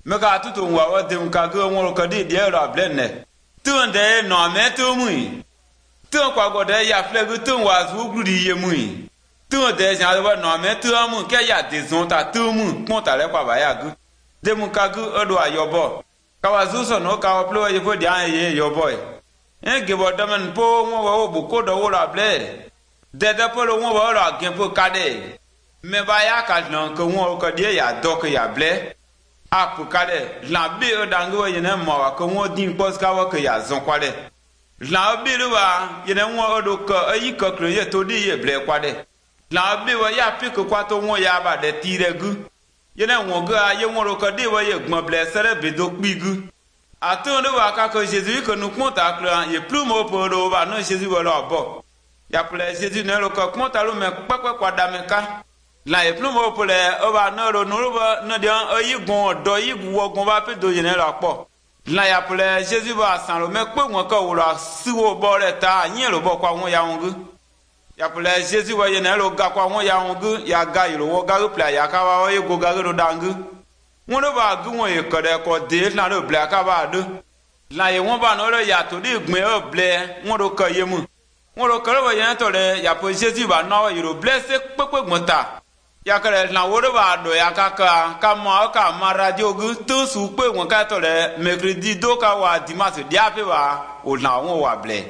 me ka tu to wa dem ka go won ko di de ra blenne tu de no me tu mu tu kwa go de ya fle go tu wa zu gru di ye mu tu de jan wa no me tu mu ke ya de zon ta tu mu pon ta le kwa ba ya gu dem ka gu odo ayobo ka wa zu so no ka wa plo ye fo di an ye yo boy en ge bo daman po won wa o bu ko do wo ra ble de po lo won wa ra gen po ka de me ba ya ka non ko won ko die ya do ko ya ble apu kale la bi o dango yene mo wa ko won din pos ka wa ko ya zon kwa de la bi lu wa yene won o do ko ayi ko kro ye to di ye ble kwa de la bi wa ya pi ko kwa to won ya ba de ti re gu yene won ga ye won ro ko di wa ye gbon ble sere be do pi gu atun do wa ka ko Jesus ko nu pon ta kro ye plu mo po do ba no Jesus wo lo bo ya ple Jesus ne ro ko pon ta lo me pepe kwa da me ka la e plu mo po le o ba no ro no ba no de ayi gun do yi wo gun ba pe do yene ra po la ya ple Jesus ba san lo me pe won ko wo ra si wo bo re ta yin ro bo kwa won ya won gu ya ple Jesus wa yene ro ga kwa won ya won gu ya ga yi ro wo ga ro ple ya ka wa ye go ga ro dangu won ro ba gu won e ko de ko de la ro ple ka ba do la ye won ba no ro ya to di gbin o ple won ro ko ye mu won ro ko ro yene to le ya po Jesus ba no yi ro bless pe gbon ta ya kare na wo ba do ya ka ma radio gu to su pe won ka to le mercredi do ka wa dimanche dia pe wa o na won wa ble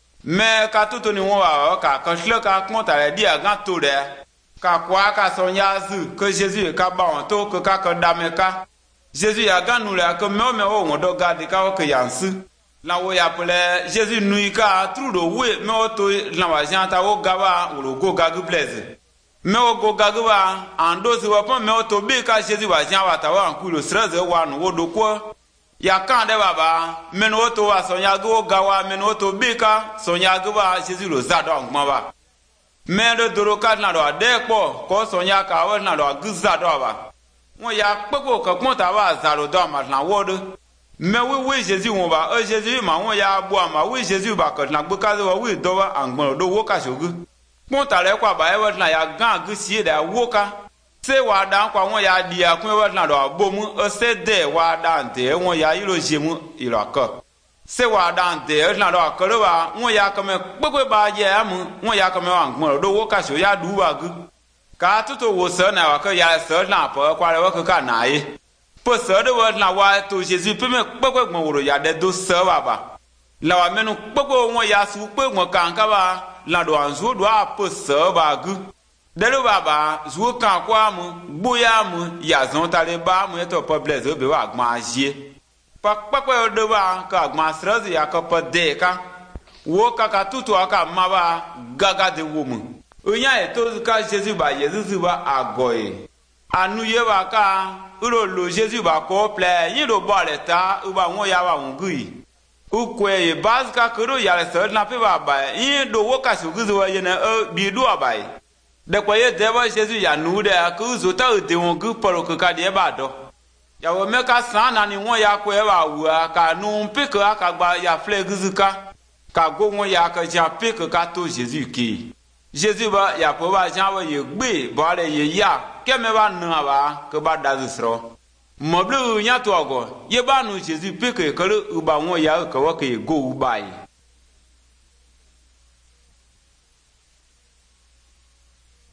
me ka to ni won wa ka sle ka kon ta le dia gan to le ka kwa ka so nya zu ko Jesus ka ba won to ko ka da me ka Jesus ya gan nu le ko me o won do ga di ka o ke yansu la wo ya pele Jesus nu ka tru do we me o to na wa jan ta o ga wa o go ga gu bless me o go gaguwa ando si wa pon me o to be ka Jesus wa jan wa ta wa nku lo stress wa no wo do ko ya kan de baba me no to wa so nya go ga wa me no to be ka so nya go wa Jesus lo za do ngbon ba me do doro ka na do de po ko so nya ka wa na do gu za do ba won ya pepo ko pon ta wa za ro do ma na wo do me we Jesus won ba o Jesus ma won ya bu ama we Jesus ba ko na gbo ka wa we do wa ngbon do wo ka shogu pon ta le kwa ba e na ya gan gu sie da woka se wa dan kwa won ya di akun e na do bomu o se de wa dan de won ya yiro jemu irako se wa dan de na do ko ro wa won ya ko me gbogbo ba je amu won ya ko me wa ngbon do woka so ya du wa gu ka tuto wo se na wa ko ya se na po kwa le wa ko ka na yi po se do wa na wa to Jesus pe me gbogbo gbon woro ya de do se wa ba la wa menu gbogbo won ya su pe won kan ka ba la do anzu do a po se ba gu de lo baba zu kan kwa mu boya mu ya zon ta le ba mu to problem zo be wa gma je pa pa do ba ka gma sraz ya ka pa de ka wo ka tutu aka ma ba gaga de wo mu onya e to ka Jesus ba Jesus ba agoye anu ye ba ka ro lo Jesus ba ko ple yin do ba le ta u ba won ya wa won gu yi ukwe e bazka kuro ya le so na pe baba yin do wo ka su guzu wa yena bi do abai de kwa ye de ba Jesus ya nu de ku zo ta de won gu poro ko ka de ba do ya wo me ka san na ni won ya ko e ba wu ka nu pe ko aka gba ya fle guzu ka go won ya ka ja pe ko ka to Jesus ki Jesus ba ya po ba jan wa ye gbe ba le ye ya ke me ba nu ba ko ba da zu sro mo blu nya to go ye ba nu Jesus pe ko ko u ba won ya ko wa ke go u bai